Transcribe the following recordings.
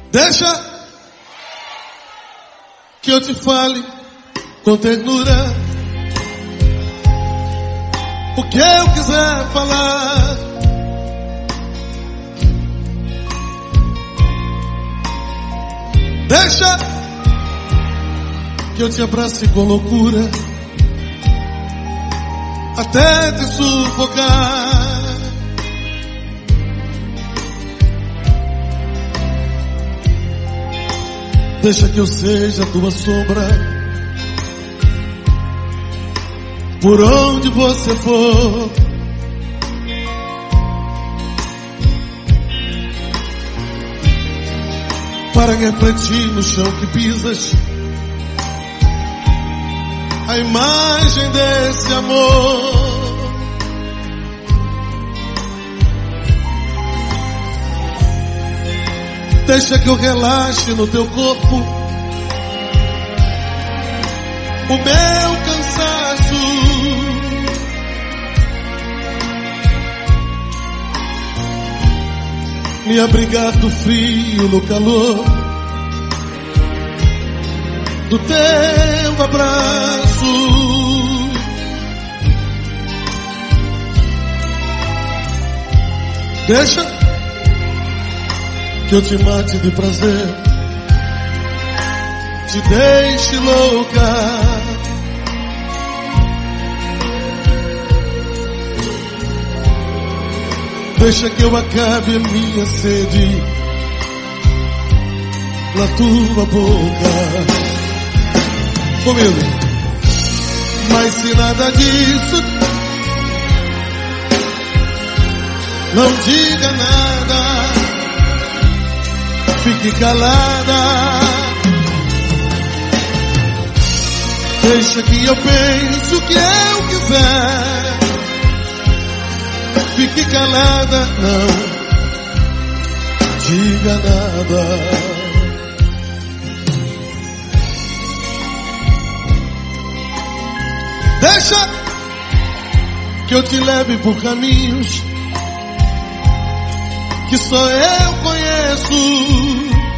Deixa que eu te fale com ternura o que eu quiser falar. Deixa que eu te abrace com loucura até te sufocar. Deixa que eu seja tua sombra por onde você for. Para refletir no chão que pisas a imagem desse amor. Deixa que eu relaxe no teu corpo o meu cansaço. Me abrigar do frio no calor do teu abraço. Deixa que eu te mate de prazer, te deixe louca. Deixa que eu acabe a minha sede na tua boca. Comigo. Mas se nada disso, não diga nada. Fique calada. Deixa que eu pense o que eu quiser. Fique calada, não diga nada. Deixa que eu te leve por caminhos que só eu conheço.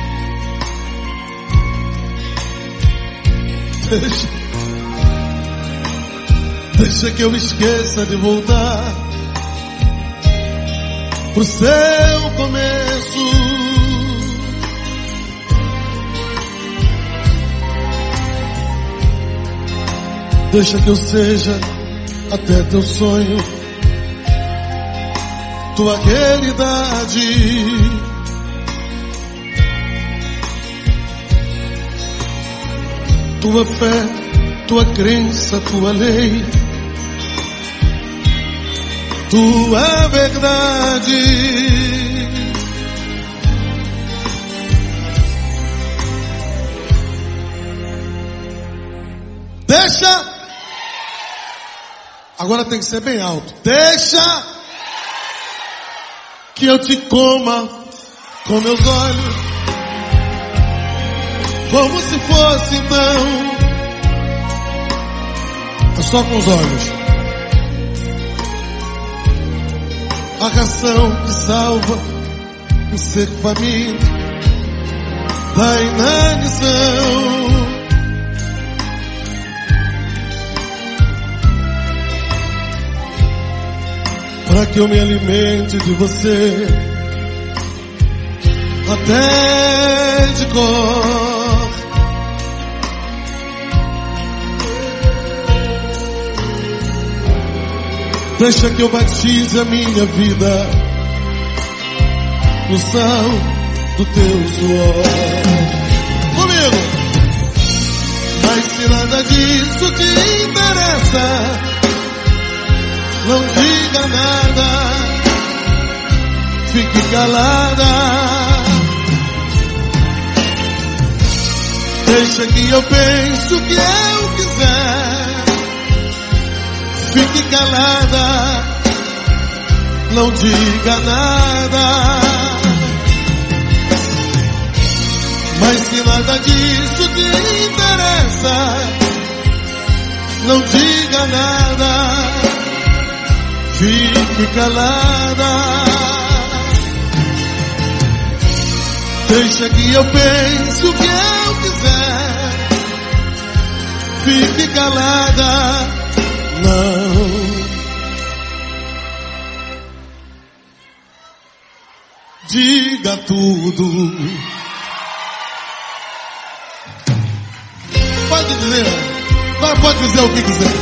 Deixa que eu esqueça de voltar pro seu começo. Deixa que eu seja até teu sonho, tua realidade. Tua fé, tua crença, tua lei, tua verdade. Deixa. Agora tem que ser bem alto. Deixa que eu te coma com meus olhos, como se fosse então. É só com os olhos. A ração que salva o ser faminto da inanição. Para que eu me alimente de você até de cor. Deixa que eu batize a minha vida no sal do teu suor. Comigo! Mas se nada disso te interessa, não diga nada, fique calada. Deixa que eu pense o que eu quiser. Fique calada, não diga nada. Mas se nada disso te interessa, não diga nada, fique calada. Deixa que eu pense o que eu quiser. Fique calada, não. Diga tudo. Pode dizer. Pode dizer o que quiser.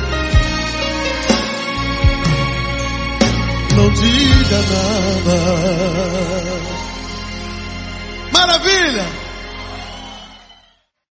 Não diga nada. Maravilha!